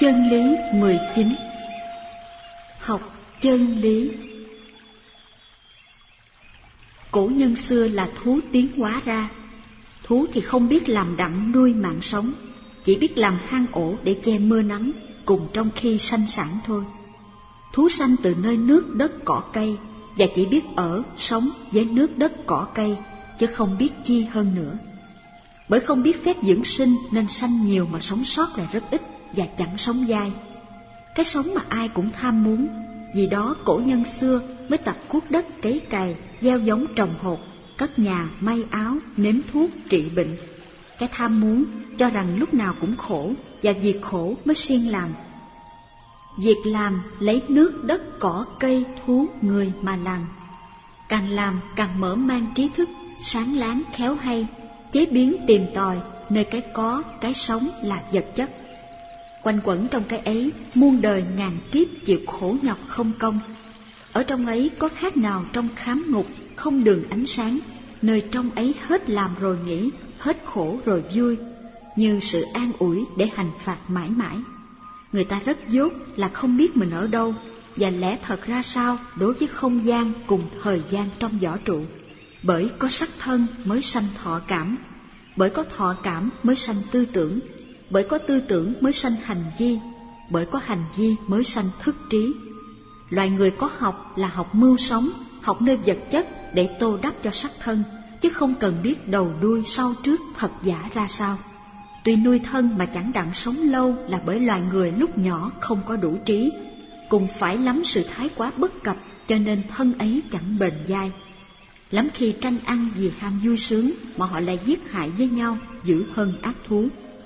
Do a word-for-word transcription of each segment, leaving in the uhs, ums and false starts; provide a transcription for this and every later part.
Chân lý mười chín. Học chân lý. Cổ nhân xưa là thú tiến hóa ra. Thú thì không biết làm đặng nuôi mạng sống, chỉ biết làm hang ổ để che mưa nắng, cùng trong khi sanh sản thôi. Thú sanh từ nơi nước đất cỏ cây, và chỉ biết ở, sống với nước đất cỏ cây, chứ không biết chi hơn nữa. Bởi không biết phép dưỡng sinh nên sanh nhiều mà sống sót lại rất ít, và chẳng sống dai. Cái sống mà ai cũng tham muốn, vì đó cổ nhân xưa mới tập cuốc đất cấy cày, gieo giống trồng hột, cất nhà may áo, nếm thuốc trị bệnh. Cái tham muốn cho rằng lúc nào cũng khổ, và việc khổ mới siêng làm. Việc làm lấy nước đất cỏ cây thú người mà làm. Càng làm càng mở mang trí thức, sáng láng khéo hay, chế biến tìm tòi nơi cái có, cái sống là vật chất. Quanh quẩn trong cái ấy muôn đời ngàn kiếp chịu khổ nhọc không công. Ở trong ấy có khác nào trong khám ngục không đường ánh sáng, nơi trong ấy hết làm rồi nghỉ, hết khổ rồi vui, như sự an ủi để hành phạt mãi mãi. Người ta rất dốt là không biết mình ở đâu, và lẽ thật ra sao đối với không gian cùng thời gian trong võ trụ. Bởi có sắc thân mới sanh thọ cảm, bởi có thọ cảm mới sanh tư tưởng, bởi có tư tưởng mới sanh hành vi, bởi có hành vi mới sanh thức trí. Loài người có học là học mưu sống, học nơi vật chất để tô đắp cho sắc thân, chứ không cần biết đầu đuôi sau trước thật giả ra sao. Tuy nuôi thân mà chẳng đặng sống lâu là bởi loài người lúc nhỏ không có đủ trí, cùng phải lắm sự thái quá bất cập, cho nên thân ấy chẳng bền dai. Lắm khi tranh ăn vì ham vui sướng mà họ lại giết hại với nhau, dữ hơn ác thú.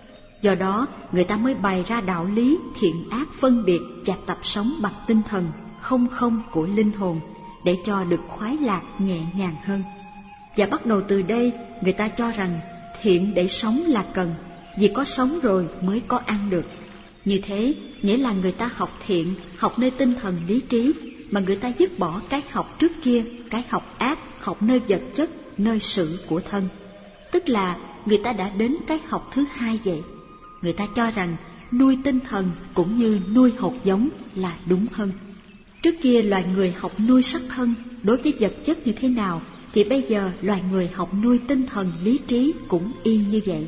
Do đó người ta mới bày ra đạo lý thiện ác phân biệt và tập sống bằng tinh thần không không của linh hồn, để cho được khoái lạc nhẹ nhàng hơn. Và bắt đầu từ đây người ta cho rằng thiện để sống là cần, vì có sống rồi mới có ăn được. Như thế nghĩa là người ta học thiện, học nơi tinh thần lý trí, mà người ta dứt bỏ cái học trước kia, cái học ác, học nơi vật chất, nơi sự của thân. Tức là người ta đã đến cái học thứ hai vậy. Người ta cho rằng nuôi tinh thần cũng như nuôi hột giống là đúng hơn. Trước kia loài người học nuôi sắc thân đối với vật chất như thế nào, thì bây giờ loài người học nuôi tinh thần lý trí cũng y như vậy.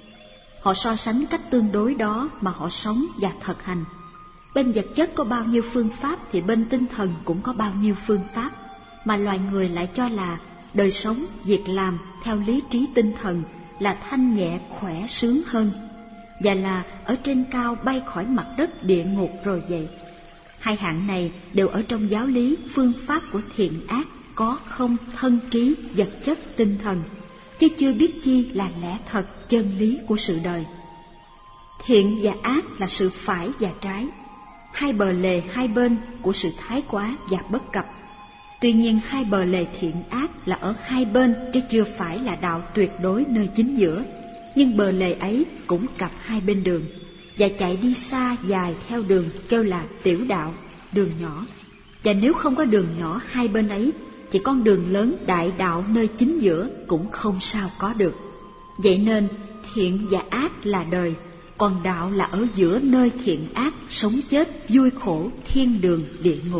Họ so sánh cách tương đối đó mà họ sống và thực hành. Bên vật chất có bao nhiêu phương pháp thì bên tinh thần cũng có bao nhiêu phương pháp, mà loài người lại cho là đời sống, việc làm theo lý trí tinh thần là thanh nhẹ khỏe sướng hơn, và là ở trên cao bay khỏi mặt đất địa ngục rồi vậy. Hai hạng này đều ở trong giáo lý phương pháp của thiện ác, có không thân trí vật chất tinh thần, chứ chưa biết chi là lẽ thật chân lý của sự đời. Thiện và ác là sự phải và trái, hai bờ lề hai bên của sự thái quá và bất cập. Tuy nhiên hai bờ lề thiện ác là ở hai bên, chứ chưa phải là đạo tuyệt đối nơi chính giữa. Nhưng bờ lề ấy cũng cặp hai bên đường, và chạy đi xa dài theo đường kêu là tiểu đạo, đường nhỏ. Và nếu không có đường nhỏ hai bên ấy, thì con đường lớn đại đạo nơi chính giữa cũng không sao có được. Vậy nên thiện và ác là đời, còn đạo là ở giữa nơi thiện ác, sống chết, vui khổ, thiên đường, địa ngục.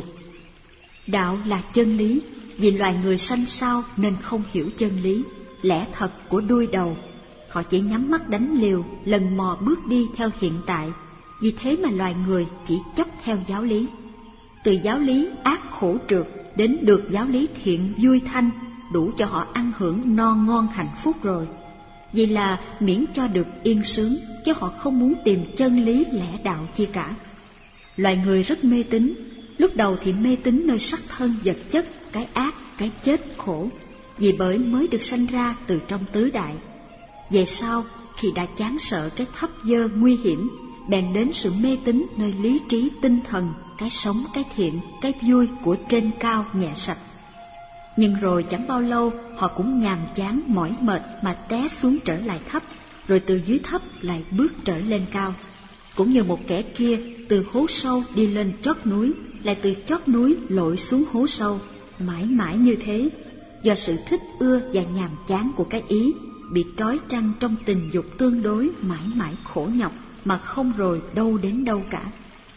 Đạo là chân lý, vì loài người sanh sao nên không hiểu chân lý, lẽ thật của đuôi đầu. Họ chỉ nhắm mắt đánh liều, lần mò bước đi theo hiện tại, vì thế mà loài người chỉ chấp theo giáo lý. Từ giáo lý ác khổ trượt đến được giáo lý thiện vui thanh, đủ cho họ ăn hưởng no ngon hạnh phúc rồi. Vì là miễn cho được yên sướng, chứ họ không muốn tìm chân lý lẽ đạo chi cả. Loài người rất mê tín, lúc đầu thì mê tín nơi sắc thân vật chất, cái ác, cái chết khổ, vì bởi mới được sanh ra từ trong tứ đại. Về sau, khi đã chán sợ cái thấp dơ nguy hiểm, bèn đến sự mê tín nơi lý trí tinh thần, cái sống, cái thiện, cái vui của trên cao nhẹ sạch. Nhưng rồi chẳng bao lâu họ cũng nhàm chán mỏi mệt mà té xuống trở lại thấp, rồi từ dưới thấp lại bước trở lên cao. Cũng như một kẻ kia từ hố sâu đi lên chót núi, lại từ chót núi lội xuống hố sâu, mãi mãi như thế. Do sự thích ưa và nhàm chán của cái ý, bị trói trăng trong tình dục tương đối, mãi mãi khổ nhọc, mà không rồi đâu đến đâu cả.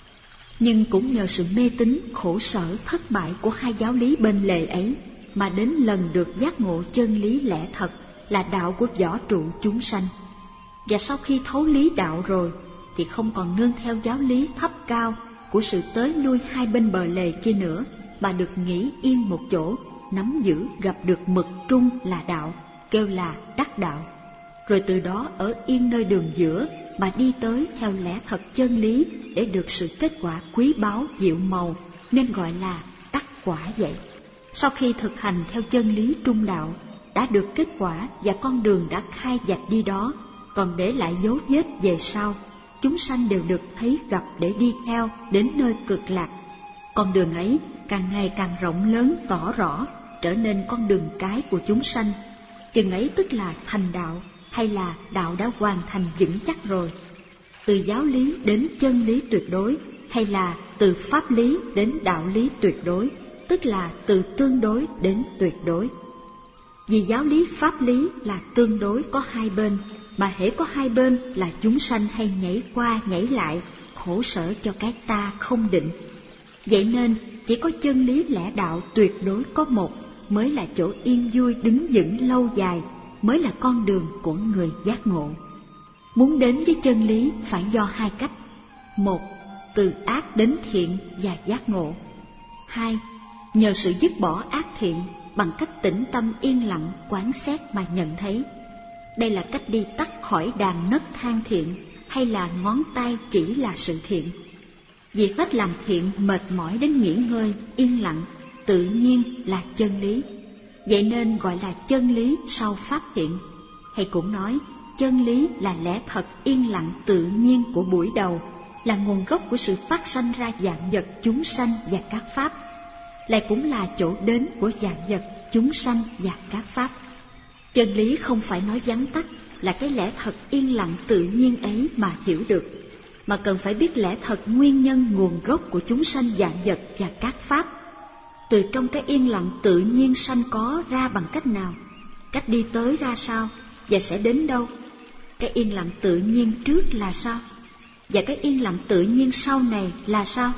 Nhưng cũng nhờ sự mê tín, khổ sở, thất bại của hai giáo lý bên lề ấy mà đến lần được giác ngộ chân lý lẽ thật là đạo của võ trụ chúng sanh. Và sau khi thấu lý đạo rồi thì không còn nương theo giáo lý thấp cao của sự tới lui hai bên bờ lề kia nữa, mà được nghỉ yên một chỗ, nắm giữ gặp được mực trung là đạo, kêu là đắc đạo. Rồi từ đó ở yên nơi đường giữa mà đi tới theo lẽ thật chân lý để được sự kết quả quý báu diệu màu, nên gọi là đắc quả vậy. Sau khi thực hành theo chân lý trung đạo, đã được kết quả và con đường đã khai dạch đi đó, còn để lại dấu vết về sau, chúng sanh đều được thấy gặp để đi theo đến nơi cực lạc. Con đường ấy càng ngày càng rộng lớn tỏ rõ, trở nên con đường cái của chúng sanh. Chừng ấy tức là thành đạo, hay là đạo đã hoàn thành vững chắc rồi. Từ giáo lý đến chân lý tuyệt đối, hay là từ pháp lý đến đạo lý tuyệt đối, tức là từ tương đối đến tuyệt đối. Vì giáo lý pháp lý là tương đối có hai bên, mà hễ có hai bên là chúng sanh hay nhảy qua nhảy lại, khổ sở cho cái ta không định. Vậy nên chỉ có chân lý lẽ đạo tuyệt đối có một mới là chỗ yên vui đứng vững lâu dài, mới là con đường của người giác ngộ. Muốn đến với chân lý phải do hai cách: một, từ ác đến thiện và giác ngộ; hai, nhờ sự dứt bỏ ác thiện bằng cách tĩnh tâm yên lặng quán xét mà nhận thấy. Đây là cách đi tắt khỏi đàn nấc than thiện, hay là ngón tay chỉ là sự thiện. Việc hết làm thiện mệt mỏi đến nghỉ ngơi, yên lặng, tự nhiên là chân lý. Vậy nên gọi là chân lý sau pháp thiện. Hay cũng nói, chân lý là lẽ thật yên lặng tự nhiên của buổi đầu, là nguồn gốc của sự phát sanh ra vạn vật chúng sanh và các pháp, lại cũng là chỗ đến của vạn vật chúng sanh và các pháp. Chân lý không phải nói vắn tắt là cái lẽ thật yên lặng tự nhiên ấy mà hiểu được, mà cần phải biết lẽ thật nguyên nhân nguồn gốc của chúng sanh vạn vật và các pháp. Từ trong cái yên lặng tự nhiên sanh có ra bằng cách nào, cách đi tới ra sao và sẽ đến đâu. Cái yên lặng tự nhiên trước là sao, và cái yên lặng tự nhiên sau này là sao.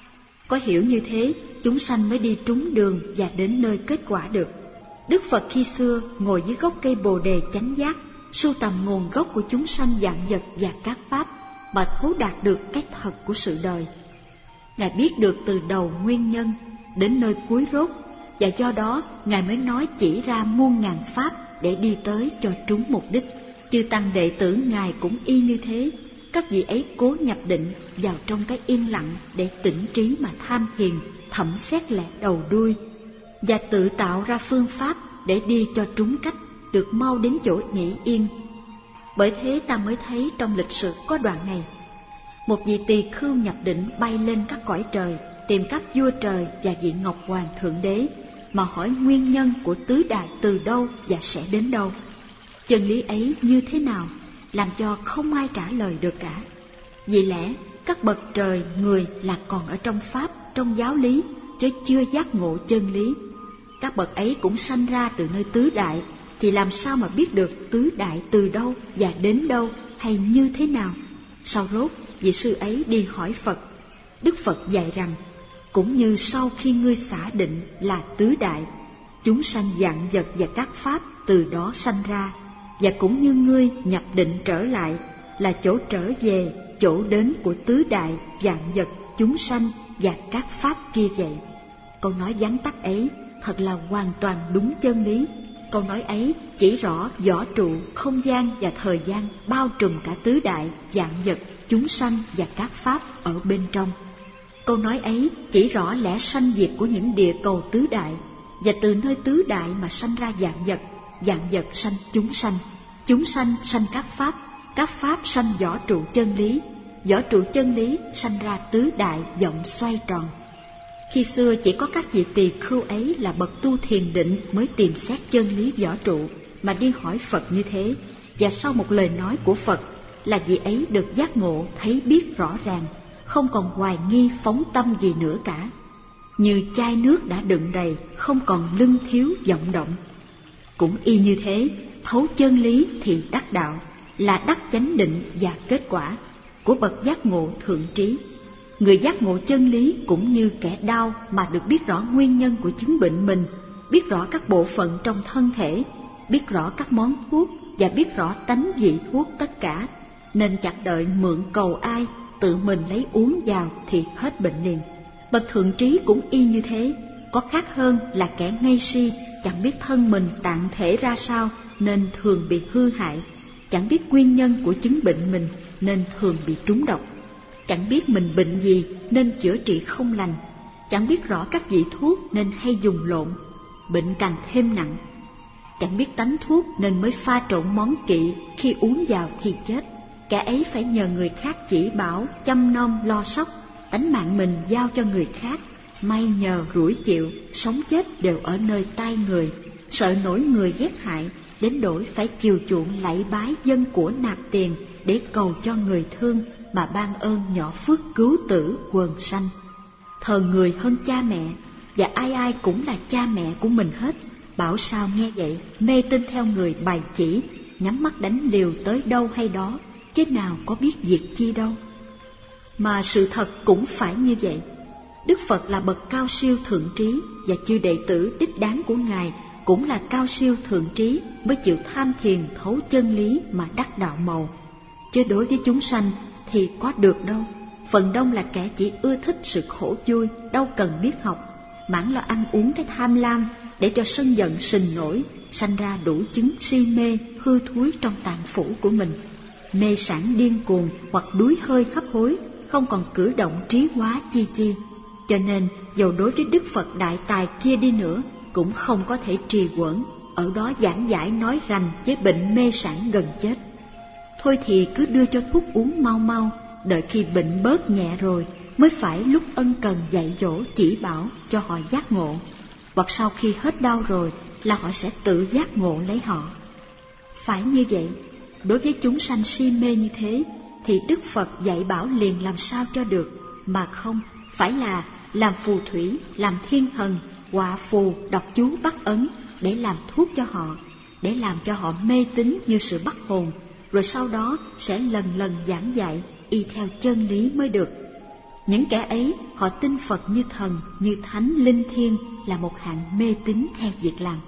Có hiểu như thế, chúng sanh mới đi trúng đường và đến nơi kết quả được. Đức Phật khi xưa ngồi dưới gốc cây Bồ Đề chánh giác, sưu tầm nguồn gốc của chúng sanh vạn vật và các pháp, mà thấu đạt được cái thật của sự đời. Ngài biết được từ đầu nguyên nhân đến nơi cuối rốt, và do đó Ngài mới nói chỉ ra muôn ngàn pháp để đi tới cho trúng mục đích. Chư tăng đệ tử Ngài cũng y như thế. Các vị ấy cố nhập định vào trong cái yên lặng để tĩnh trí mà tham thiền, thẩm xét lẽ đầu đuôi, và tự tạo ra phương pháp để đi cho trúng cách, được mau đến chỗ nghỉ yên. Bởi thế ta mới thấy trong lịch sử có đoạn này: một vị tỳ khưu nhập định bay lên các cõi trời, tìm các vua trời và vị Ngọc Hoàng Thượng Đế, mà hỏi nguyên nhân của tứ đại từ đâu và sẽ đến đâu. Chân lý ấy như thế nào, làm cho không ai trả lời được cả. Vì lẽ các bậc trời người là còn ở trong pháp, trong giáo lý, chứ chưa giác ngộ chân lý. Các bậc ấy cũng sanh ra từ nơi tứ đại, thì làm sao mà biết được tứ đại từ đâu và đến đâu hay như thế nào? Sau rốt, vị sư ấy đi hỏi Phật. Đức Phật dạy rằng, cũng như sau khi ngươi xả định là tứ đại, chúng sanh vạn vật và các pháp từ đó sanh ra, và cũng như ngươi nhập định trở lại là chỗ trở về, chỗ đến của tứ đại vạn vật chúng sanh và các pháp kia vậy. Câu nói vắn tắt ấy thật là hoàn toàn đúng chân lý. Câu nói ấy chỉ rõ võ trụ, không gian và thời gian bao trùm cả tứ đại vạn vật chúng sanh và các pháp ở bên trong. Câu nói ấy chỉ rõ lẽ sanh diệt của những địa cầu tứ đại, và từ nơi tứ đại mà sanh ra vạn vật, vạn vật sanh chúng sanh, chúng sanh sanh các pháp, các pháp sanh võ trụ chân lý, võ trụ chân lý sanh ra tứ đại vọng xoay tròn. Khi xưa chỉ có các vị tỳ khưu ấy là bậc tu thiền định mới tìm xét chân lý võ trụ mà đi hỏi Phật như thế, và sau một lời nói của Phật là vị ấy được giác ngộ thấy biết rõ ràng, không còn hoài nghi phóng tâm gì nữa cả. Như chai nước đã đựng đầy, không còn lưng thiếu vọng động. Cũng y như thế, thấu chân lý thì đắc đạo, là đắc chánh định và kết quả. của bậc giác ngộ thượng trí. Người giác ngộ chân lý cũng như kẻ đau mà được biết rõ nguyên nhân của chứng bệnh mình, biết rõ các bộ phận trong thân thể, biết rõ các món thuốc và biết rõ tánh vị thuốc tất cả, nên chẳng đợi mượn cầu ai, tự mình lấy uống vào thì hết bệnh liền. Bậc thượng trí cũng y như thế, có khác hơn là kẻ ngây si, chẳng biết thân mình tạng thể ra sao nên thường bị hư hại, chẳng biết nguyên nhân của chứng bệnh mình nên thường bị trúng độc, chẳng biết mình bệnh gì nên chữa trị không lành, chẳng biết rõ các vị thuốc nên hay dùng lộn, bệnh càng thêm nặng, chẳng biết tánh thuốc nên mới pha trộn món kỵ, khi uống vào thì chết. Kẻ ấy phải nhờ người khác chỉ bảo, chăm nom lo sóc, tánh mạng mình giao cho người khác, may nhờ rủi chịu, sống chết đều ở nơi tay người, sợ nổi người ghét hại, đến đổi phải chiều chuộng lạy bái dân của nạp tiền để cầu cho người thương mà ban ơn nhỏ phước cứu tử quần sanh. Thờ người hơn cha mẹ, và ai ai cũng là cha mẹ của mình hết. Bảo sao nghe vậy, mê tin theo người bày chỉ, nhắm mắt đánh liều tới đâu hay đó, chứ nào có biết việc chi đâu. Mà sự thật cũng phải như vậy. Đức Phật là bậc cao siêu thượng trí, và chư đệ tử đích đáng của Ngài cũng là cao siêu thượng trí, mới chịu tham thiền thấu chân lý mà đắc đạo màu. Chứ đối với chúng sanh thì có được đâu. Phần đông là kẻ chỉ ưa thích sự khổ vui, đâu cần biết học, mãn lo ăn uống cái tham lam, để cho sân giận sình nổi, sanh ra đủ chứng si mê, hư thúi trong tạng phủ của mình, mê sản điên cuồng hoặc đuối hơi hấp hối, không còn cử động trí hóa chi chi. Cho nên dầu đối với Đức Phật đại tài kia đi nữa, cũng không có thể trì quẩn ở đó giảng giải nói rành với bệnh mê sản gần chết. Thôi thì cứ đưa cho thuốc uống mau mau, đợi khi bệnh bớt nhẹ rồi mới phải lúc ân cần dạy dỗ chỉ bảo cho họ giác ngộ, hoặc sau khi hết đau rồi là họ sẽ tự giác ngộ lấy họ. Phải như vậy, đối với chúng sanh si mê như thế thì Đức Phật dạy bảo liền làm sao cho được, mà không phải là làm phù thủy, làm thiên thần, họa phù, đọc chú bắt ấn để làm thuốc cho họ, để làm cho họ mê tín như sự bắt hồn, rồi sau đó sẽ lần lần giảng dạy y theo chân lý mới được. Những kẻ ấy họ tin Phật như thần, như thánh linh thiêng là một hạng mê tín theo việc làm.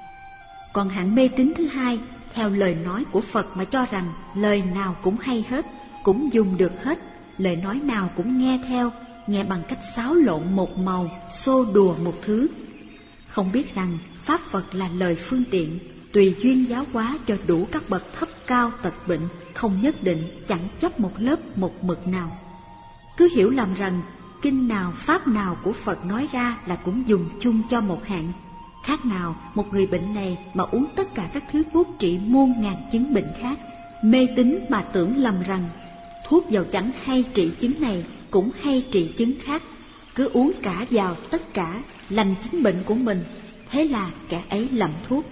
Còn hạng mê tín thứ hai, theo lời nói của Phật mà cho rằng lời nào cũng hay hết, cũng dùng được hết, lời nói nào cũng nghe theo, nghe bằng cách xáo lộn một màu, xô đùa một thứ. Không biết rằng Pháp Phật là lời phương tiện, tùy duyên giáo hóa cho đủ các bậc thấp cao tật bệnh, không nhất định, chẳng chấp một lớp một mực nào. Cứ hiểu lầm rằng kinh nào pháp nào của Phật nói ra là cũng dùng chung cho một hạng. Khác nào một người bệnh này mà uống tất cả các thứ thuốc trị muôn ngàn chứng bệnh khác, mê tín mà tưởng lầm rằng thuốc dầu chẳng hay trị chứng này cũng hay trị chứng khác, cứ uống cả vào tất cả lành chứng bệnh của mình, thế là kẻ ấy lầm thuốc.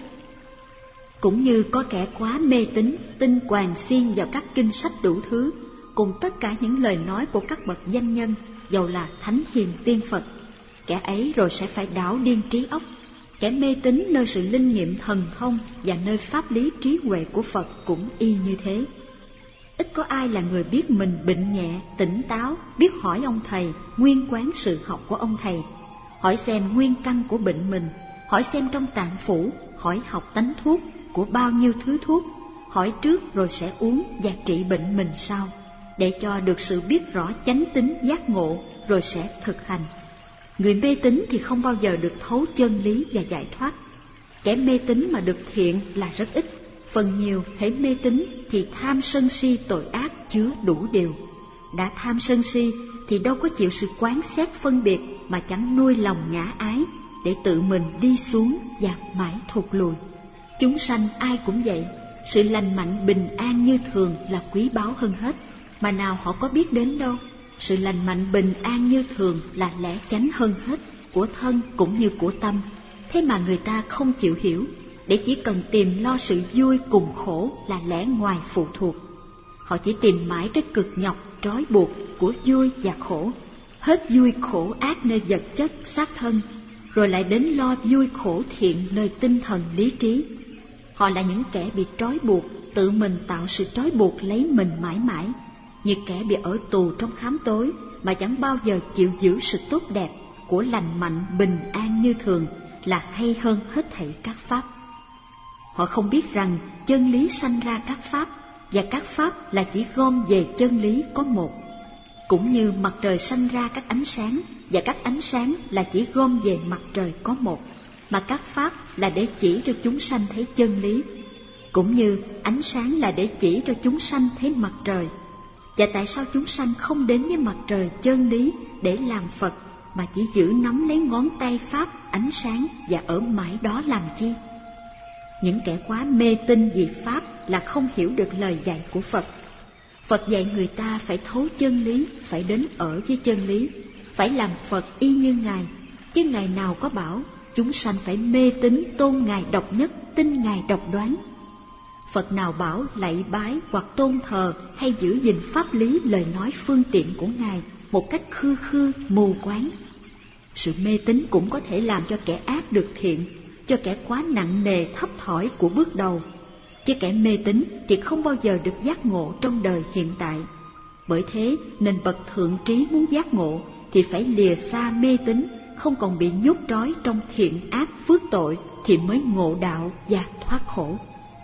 Cũng như có kẻ quá mê tín, tin quàng xiên vào các kinh sách đủ thứ, cùng tất cả những lời nói của các bậc danh nhân, dầu là thánh hiền tiên Phật, kẻ ấy rồi sẽ phải đảo điên trí óc. Kẻ mê tín nơi sự linh nghiệm thần thông và nơi pháp lý trí huệ của Phật cũng y như thế. Ít có ai là người biết mình bệnh nhẹ, tỉnh táo, biết hỏi ông thầy, nguyên quán sự học của ông thầy, hỏi xem nguyên căn của bệnh mình, hỏi xem trong tạng phủ, hỏi học tánh thuốc của bao nhiêu thứ thuốc, hỏi trước rồi sẽ uống và trị bệnh mình sau, để cho được sự biết rõ chánh tính giác ngộ rồi sẽ thực hành. Người mê tín thì không bao giờ được thấu chân lý và giải thoát. Kẻ mê tín mà được thiện là rất ít, phần nhiều hễ mê tín thì tham sân si tội ác chứa đủ điều. Đã tham sân si thì đâu có chịu sự quán xét phân biệt mà chẳng nuôi lòng ngã ái, để tự mình đi xuống và mãi thụt lùi. Chúng sanh ai cũng vậy, sự lành mạnh bình an như thường là quý báu hơn hết, mà nào họ có biết đến đâu. Sự lành mạnh bình an như thường là lẽ chánh hơn hết, của thân cũng như của tâm. Thế mà người ta không chịu hiểu, để chỉ cần tìm lo sự vui cùng khổ là lẽ ngoài phụ thuộc. Họ chỉ tìm mãi cái cực nhọc trói buộc của vui và khổ, hết vui khổ ác nơi vật chất xác thân, rồi lại đến lo vui khổ thiện nơi tinh thần lý trí. Họ là những kẻ bị trói buộc, tự mình tạo sự trói buộc lấy mình mãi mãi. như kẻ bị ở tù trong khám tối mà chẳng bao giờ chịu giữ sự tốt đẹp của lành mạnh bình an như thường là hay hơn hết thảy các pháp. Họ không biết rằng chân lý sanh ra các pháp, và các pháp là chỉ gom về chân lý có một. Cũng như mặt trời sanh ra các ánh sáng, và các ánh sáng là chỉ gom về mặt trời có một, mà các pháp là để chỉ cho chúng sanh thấy chân lý. Cũng như ánh sáng là để chỉ cho chúng sanh thấy mặt trời. Và tại sao chúng sanh không đến với mặt trời chân lý để làm Phật, mà chỉ giữ nắm lấy ngón tay pháp ánh sáng và ở mãi đó làm chi? Những kẻ quá mê tín vì pháp là không hiểu được lời dạy của Phật. Phật dạy người ta phải thấu chân lý, phải đến ở với chân lý, phải làm Phật y như Ngài. Chứ Ngài nào có bảo chúng sanh phải mê tín tôn Ngài độc nhất, tin Ngài độc đoán. Phật nào bảo lạy bái hoặc tôn thờ hay giữ gìn pháp lý lời nói phương tiện của Ngài một cách khư khư mù quáng. Sự mê tín cũng có thể làm cho kẻ ác được thiện, cho kẻ quá nặng nề thấp thỏi của bước đầu. Chứ kẻ mê tín thì không bao giờ được giác ngộ trong đời hiện tại. Bởi thế nên bậc thượng trí muốn giác ngộ thì phải lìa xa mê tín, không còn bị nhốt trói trong thiện ác phước tội thì mới ngộ đạo và thoát khổ.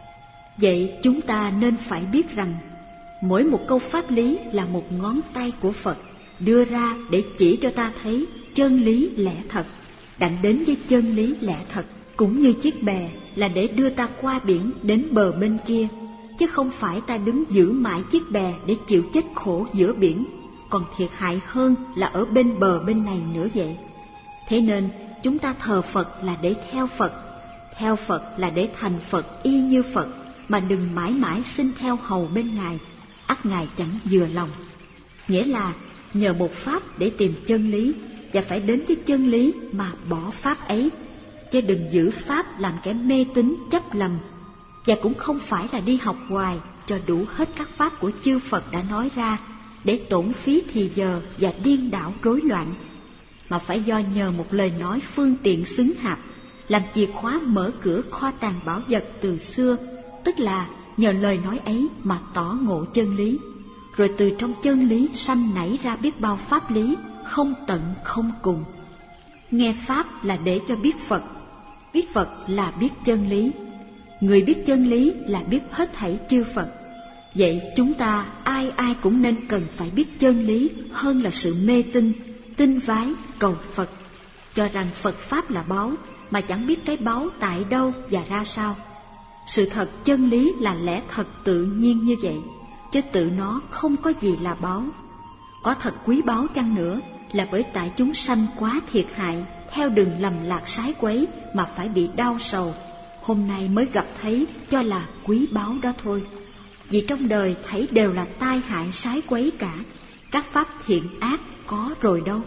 Vậy chúng ta nên phải biết rằng mỗi một câu pháp lý là một ngón tay của Phật đưa ra để chỉ cho ta thấy chân lý lẽ thật, đặng đến với chân lý lẽ thật. Cũng như chiếc bè là để đưa ta qua biển đến bờ bên kia, chứ không phải ta đứng giữ mãi chiếc bè để chịu chết khổ giữa biển, còn thiệt hại hơn là ở bên bờ bên này nữa vậy. Thế nên chúng ta thờ Phật là để theo Phật, theo Phật là để thành Phật y như Phật, mà đừng mãi mãi xin theo hầu bên Ngài, ắt Ngài chẳng vừa lòng. Nghĩa là nhờ một pháp để tìm chân lý, và phải đến với chân lý mà bỏ pháp ấy, chứ đừng giữ pháp làm kẻ mê tín chấp lầm. Và cũng không phải là đi học hoài cho đủ hết các pháp của chư Phật đã nói ra để tổn phí thì giờ và điên đảo rối loạn, mà phải do nhờ một lời nói phương tiện xứng hạp làm chìa khóa mở cửa kho tàng bảo vật từ xưa, tức là nhờ lời nói ấy mà tỏ ngộ chân lý, rồi từ trong chân lý sanh nảy ra biết bao pháp lý không tận không cùng. Nghe pháp là để cho biết Phật, biết Phật là biết chân lý, người biết chân lý là biết hết thảy chư Phật. Vậy chúng ta ai ai cũng nên cần phải biết chân lý hơn là sự mê tín, tin vái cầu Phật, cho rằng Phật pháp là báu mà chẳng biết cái báu tại đâu và ra sao. Sự thật chân lý là lẽ thật tự nhiên như vậy, chứ tự nó không có gì là báu. Có thật quý báu chăng nữa là bởi tại chúng sanh quá thiệt hại theo đường lầm lạc sái quấy mà phải bị đau sầu, hôm nay mới gặp thấy cho là quý báu đó thôi. Vì trong đời thấy đều là tai hại sái quấy cả, các pháp thiện ác có rồi đâu.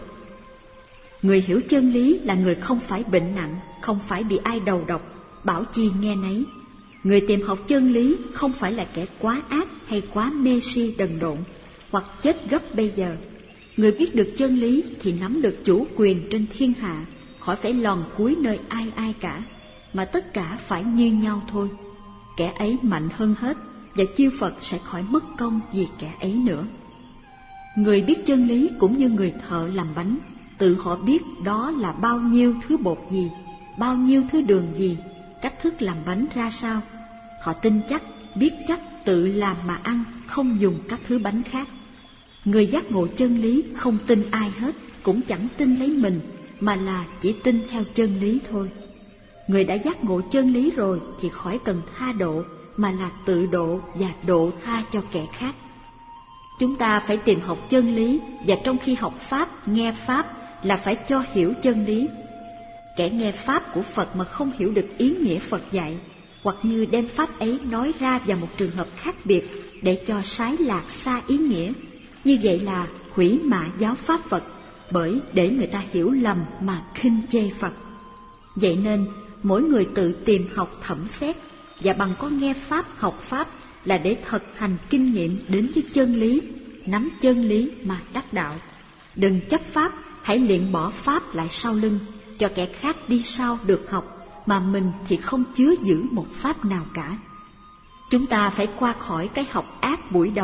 Người hiểu chân lý là người không phải bệnh nặng, không phải bị ai đầu độc, bảo chi nghe nấy. Người tìm học chân lý không phải là kẻ quá ác hay quá mê si đần độn, hoặc chết gấp bây giờ. Người biết được chân lý thì nắm được chủ quyền trên thiên hạ, khỏi phải lòn cúi nơi ai ai cả, mà tất cả phải như nhau thôi. Kẻ ấy mạnh hơn hết, và chư Phật sẽ khỏi mất công vì kẻ ấy nữa. Người biết chân lý cũng như người thợ làm bánh, tự họ biết đó là bao nhiêu thứ bột gì, bao nhiêu thứ đường gì, cách thức làm bánh ra sao. Họ tin chắc, biết chắc tự làm mà ăn, không dùng các thứ bánh khác. Người giác ngộ chân lý không tin ai hết, cũng chẳng tin lấy mình, mà là chỉ tin theo chân lý thôi. Người đã giác ngộ chân lý rồi thì khỏi cần tha độ, mà là tự độ và độ tha cho kẻ khác. Chúng ta phải tìm học chân lý, và trong khi học pháp, nghe pháp là phải cho hiểu chân lý. Kẻ nghe pháp của Phật mà không hiểu được ý nghĩa Phật dạy, hoặc như đem pháp ấy nói ra vào một trường hợp khác biệt để cho sái lạc xa ý nghĩa, như vậy là hủy mạ giáo pháp Phật, bởi để người ta hiểu lầm mà khinh chê Phật. Vậy nên mỗi người tự tìm học thẩm xét, và bằng có nghe pháp học pháp là để thực hành kinh nghiệm đến với chân lý, nắm chân lý mà đắc đạo. Đừng chấp pháp, hãy luyện bỏ pháp lại sau lưng, cho kẻ khác đi sau được học, mà mình thì không chứa giữ một pháp nào cả. Chúng ta phải qua khỏi cái học ác buổi đầu,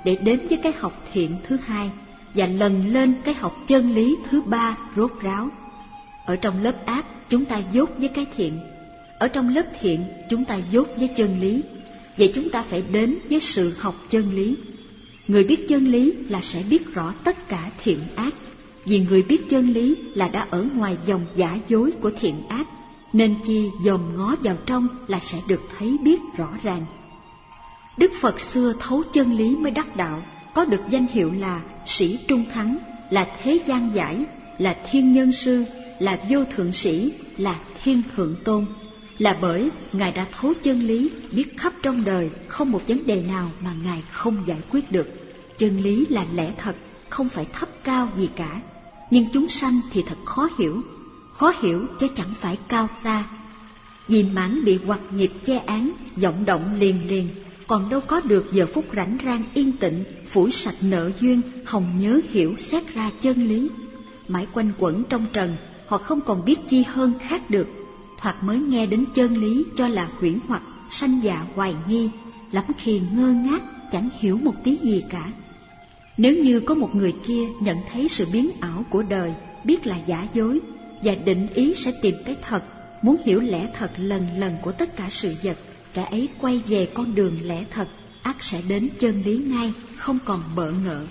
để đến với cái học thiện thứ hai và lần lên cái học chân lý thứ ba rốt ráo. Ở trong lớp ác chúng ta dốt với cái thiện, ở trong lớp thiện chúng ta dốt với chân lý. Vậy chúng ta phải đến với sự học chân lý. Người biết chân lý là sẽ biết rõ tất cả thiện ác, vì người biết chân lý là đã ở ngoài vòng giả dối của thiện ác, nên chi dòm ngó vào trong là sẽ được thấy biết rõ ràng. Đức Phật xưa thấu chân lý mới đắc đạo, có được danh hiệu là sĩ trung thắng, là thế gian giải, là thiên nhân sư, là vô thượng sĩ, là thiên thượng tôn. Là bởi Ngài đã thấu chân lý, biết khắp trong đời không một vấn đề nào mà Ngài không giải quyết được. Chân lý là lẽ thật, không phải thấp cao gì cả. Nhưng chúng sanh thì thật khó hiểu, khó hiểu chứ chẳng phải cao xa. Vì mãn bị hoặc nghiệp che án, vọng động liền liền, còn đâu có được giờ phút rảnh rang yên tịnh, phủi sạch nợ duyên, hồng nhớ hiểu xét ra chân lý. Mãi quanh quẩn trong trần, họ không còn biết chi hơn khác được. Thoạt mới nghe đến chân lý cho là huyễn hoặc, sanh dạ hoài nghi, lắm khi ngơ ngác, chẳng hiểu một tí gì cả. Nếu như có một người kia nhận thấy sự biến ảo của đời, biết là giả dối, và định ý sẽ tìm cái thật, muốn hiểu lẽ thật lần lần của tất cả sự vật, kẻ ấy quay về con đường lẽ thật, ắt sẽ đến chân lý ngay, không còn bỡ ngỡ.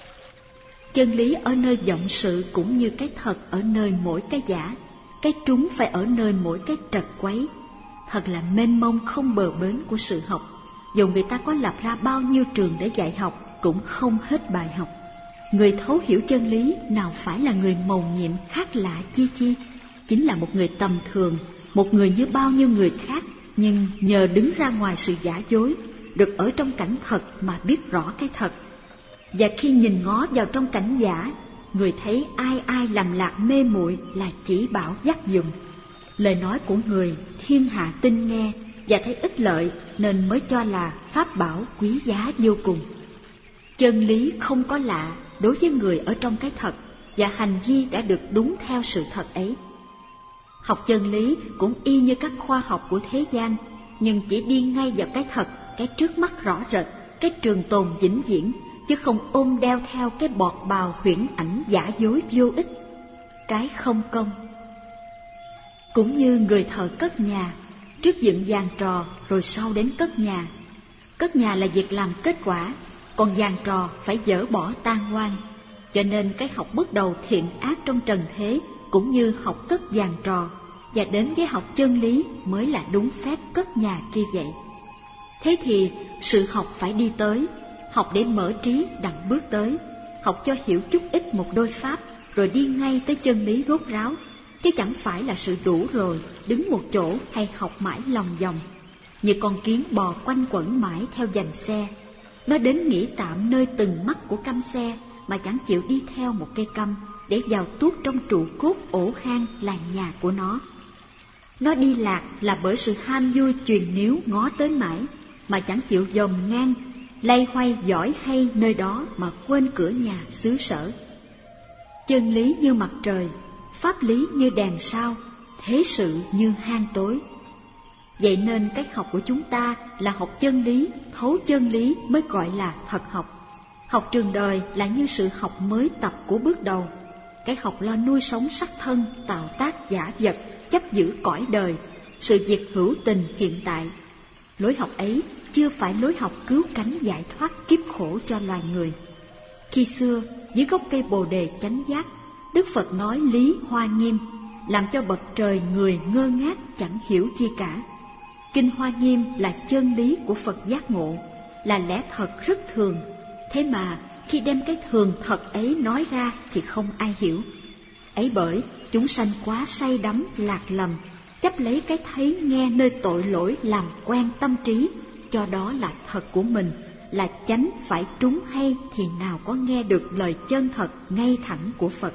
Chân lý ở nơi vọng sự cũng như cái thật ở nơi mỗi cái giả, cái trúng phải ở nơi mỗi cái trật quấy. Thật là mênh mông không bờ bến của sự học, dù người ta có lập ra bao nhiêu trường để dạy học cũng không hết bài học. Người thấu hiểu chân lý nào phải là người mầu nhiệm khác lạ chi chi, chính là một người tầm thường, một người như bao nhiêu người khác, nhưng nhờ đứng ra ngoài sự giả dối, được ở trong cảnh thật mà biết rõ cái thật. Và khi nhìn ngó vào trong cảnh giả, người thấy ai ai làm lạc mê muội là chỉ bảo dắt dùng. Lời nói của người thiên hạ tin nghe và thấy ích lợi nên mới cho là pháp bảo quý giá vô cùng. Chân lý không có lạ đối với người ở trong cái thật, và hành vi đã được đúng theo sự thật ấy. Học chân lý cũng y như các khoa học của thế gian, nhưng chỉ đi ngay vào cái thật, cái trước mắt rõ rệt, cái trường tồn vĩnh viễn, chứ không ôm đeo theo cái bọt bào huyễn ảnh giả dối vô ích, cái không công. Cũng như người thợ cất nhà, trước dựng giàn trò rồi sau đến cất nhà. Cất nhà là việc làm kết quả, còn giàn trò phải dỡ bỏ tan hoang. Cho nên cái học bước đầu thiện ác trong trần thế cũng như học cất giàn trò, và đến với học chân lý mới là đúng phép cất nhà kia vậy. Thế thì sự học phải đi tới, học để mở trí đặng bước tới, học cho hiểu chút ít một đôi pháp, rồi đi ngay tới chân lý rốt ráo, chứ chẳng phải là sự đủ rồi, đứng một chỗ hay học mãi lòng vòng. Như con kiến bò quanh quẩn mãi theo dành xe, nó đến nghỉ tạm nơi từng mắt của căm xe, mà chẳng chịu đi theo một cây căm để vào tuốt trong trụ cốt ổ hang là nhà của nó. Nó đi lạc là bởi sự ham vui truyền níu ngó tới mãi, mà chẳng chịu dòm ngang, lay hoay giỏi hay nơi đó mà quên cửa nhà xứ sở. Chân lý như mặt trời, pháp lý như đèn sao, thế sự như hang tối. Vậy nên cách học của chúng ta là học chân lý, thấu chân lý mới gọi là thật học. Học trường đời là như sự học mới tập của bước đầu. Cái học lo nuôi sống sắc thân, tạo tác giả vật, chấp giữ cõi đời, sự việc hữu tình hiện tại. Lối học ấy chưa phải lối học cứu cánh giải thoát kiếp khổ cho loài người. Khi xưa, dưới gốc cây bồ đề chánh giác, Đức Phật nói lý hoa nghiêm, làm cho bậc trời người ngơ ngác chẳng hiểu chi cả. Kinh Hoa Nghiêm là chân lý của Phật giác ngộ, là lẽ thật rất thường. Thế mà khi đem cái thường thật ấy nói ra thì không ai hiểu. Ấy bởi chúng sanh quá say đắm lạc lầm, chấp lấy cái thấy nghe nơi tội lỗi làm quen tâm trí, cho đó là thật của mình, là chánh phải trúng hay thì nào có nghe được lời chân thật ngay thẳng của Phật.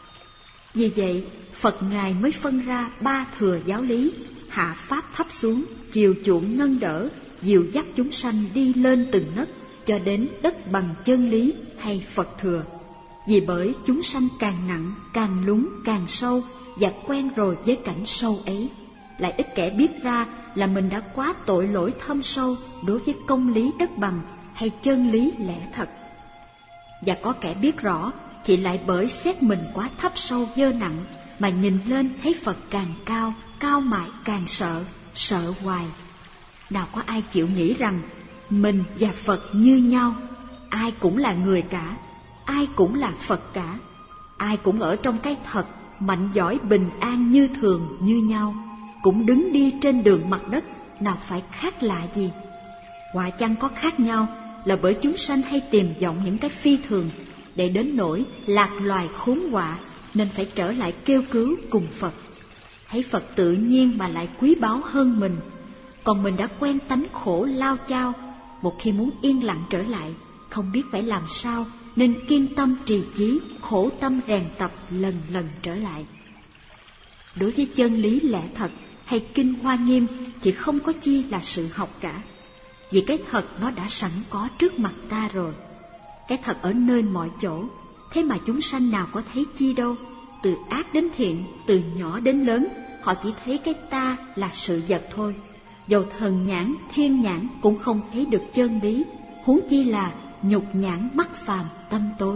Vì vậy Phật Ngài mới phân ra ba thừa giáo lý, hạ pháp thấp xuống, chiều chuộng nâng đỡ, dìu dắt chúng sanh đi lên từng nấc cho đến đất bằng chân lý hay Phật thừa. Vì bởi chúng sanh càng nặng, càng lún, càng sâu, và quen rồi với cảnh sâu ấy, lại ít kẻ biết ra là mình đã quá tội lỗi thâm sâu đối với công lý đất bằng hay chân lý lẽ thật. Và có kẻ biết rõ thì lại bởi xét mình quá thấp sâu dơ nặng mà nhìn lên thấy Phật càng cao, cao mãi càng sợ, sợ hoài. Nào có ai chịu nghĩ rằng mình và Phật như nhau, ai cũng là người cả, ai cũng là Phật cả, ai cũng ở trong cái thật, mạnh giỏi bình an như thường như nhau, cũng đứng đi trên đường mặt đất, nào phải khác lạ gì. Quả chăng có khác nhau là bởi chúng sanh hay tìm vọng những cái phi thường, để đến nỗi lạc loài khốn họa, nên phải trở lại kêu cứu cùng Phật. Thấy Phật tự nhiên mà lại quý báu hơn mình, còn mình đã quen tánh khổ lao chao, một khi muốn yên lặng trở lại, không biết phải làm sao, nên kiên tâm trì chí, khổ tâm rèn tập lần lần trở lại. Đối với chân lý lẽ thật hay kinh Hoa Nghiêm thì không có chi là sự học cả, vì cái thật nó đã sẵn có trước mặt ta rồi. Cái thật ở nơi mọi chỗ, thế mà chúng sanh nào có thấy chi đâu. Từ ác đến thiện, từ nhỏ đến lớn, họ chỉ thấy cái ta là sự vật thôi. Dầu thần nhãn, thiên nhãn cũng không thấy được chân lý, huống chi là nhục nhãn mắt phàm tâm tối.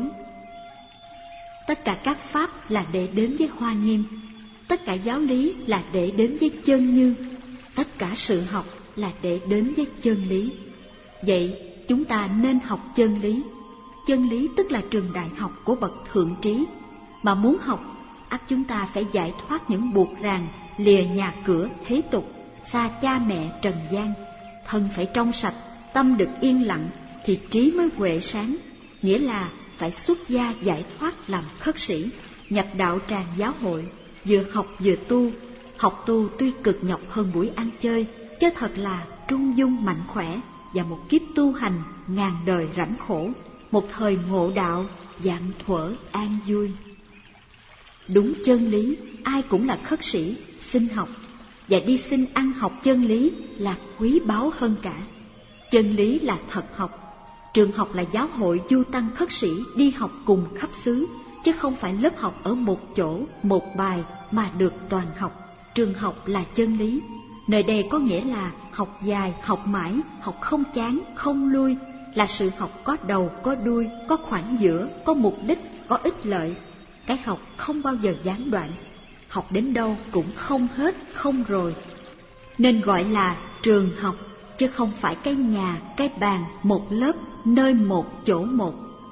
Tất cả các pháp là để đến với Hoa Nghiêm, tất cả giáo lý là để đến với chân như, tất cả sự học là để đến với chân lý. Vậy chúng ta nên học chân lý. Chân lý tức là trường đại học của bậc thượng trí. Mà muốn học, ắt chúng ta phải giải thoát những buộc ràng, lìa nhà cửa thế tục, xa cha mẹ trần gian. Thân phải trong sạch, tâm được yên lặng, thì trí mới huệ sáng. Nghĩa là phải xuất gia giải thoát làm khất sĩ, nhập đạo tràng giáo hội, vừa học vừa tu. Học tu tuy cực nhọc hơn buổi ăn chơi, chứ thật là trung dung mạnh khỏe, và một kiếp tu hành ngàn đời rảnh khổ, một thời ngộ đạo dạng thuở an vui. Đúng chân lý, ai cũng là khất sĩ, xin học, và đi xin ăn học chân lý là quý báu hơn cả. Chân lý là thật học. Trường học là giáo hội du tăng khất sĩ đi học cùng khắp xứ, chứ không phải lớp học ở một chỗ, một bài mà được toàn học. Trường học là chân lý. Nơi đây có nghĩa là học dài, học mãi, học không chán, không lui, là sự học có đầu, có đuôi, có khoảng giữa, có mục đích, có ích lợi. Cái học không bao giờ gián đoạn, học đến đâu cũng không hết, không rồi. Nên gọi là trường học, chứ không phải cái nhà, cái bàn, một lớp, nơi một chỗ một.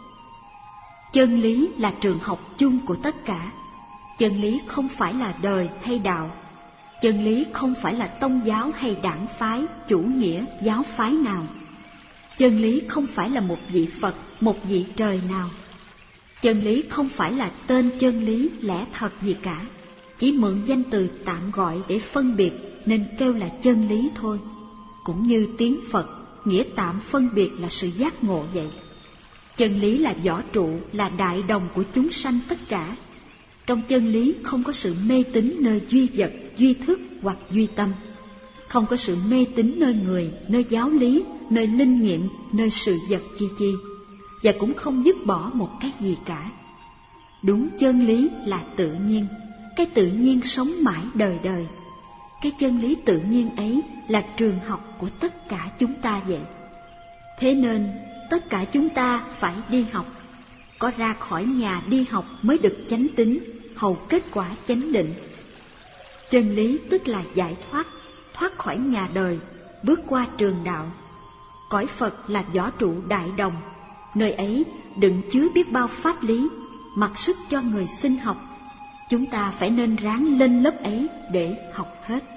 Chân lý là trường học chung của tất cả. Chân lý không phải là đời hay đạo. Chân lý không phải là tông giáo hay đảng phái, chủ nghĩa, giáo phái nào. Chân lý không phải là một vị Phật, một vị trời nào. Chân lý không phải là tên chân lý lẽ thật gì cả, chỉ mượn danh từ tạm gọi để phân biệt nên kêu là chân lý thôi. Cũng như tiếng Phật, nghĩa tạm phân biệt là sự giác ngộ vậy. Chân lý là võ trụ, là đại đồng của chúng sanh tất cả. Trong chân lý không có sự mê tín nơi duy vật, duy thức hoặc duy tâm. Không có sự mê tín nơi người, nơi giáo lý, nơi linh nghiệm, nơi sự vật chi chi. Và cũng không dứt bỏ một cái gì cả. Đúng chân lý là tự nhiên, cái tự nhiên sống mãi đời đời. Cái chân lý tự nhiên ấy là trường học của tất cả chúng ta vậy. Thế nên tất cả chúng ta phải đi học. Có ra khỏi nhà đi học mới được chánh tín, hầu kết quả chánh định. Chân lý tức là giải thoát, thoát khỏi nhà đời, bước qua trường đạo. Cõi Phật là võ trụ đại đồng, nơi ấy đựng chứa biết bao pháp lý, mặc sức cho người xin học. Chúng ta phải nên ráng lên lớp ấy để học hết.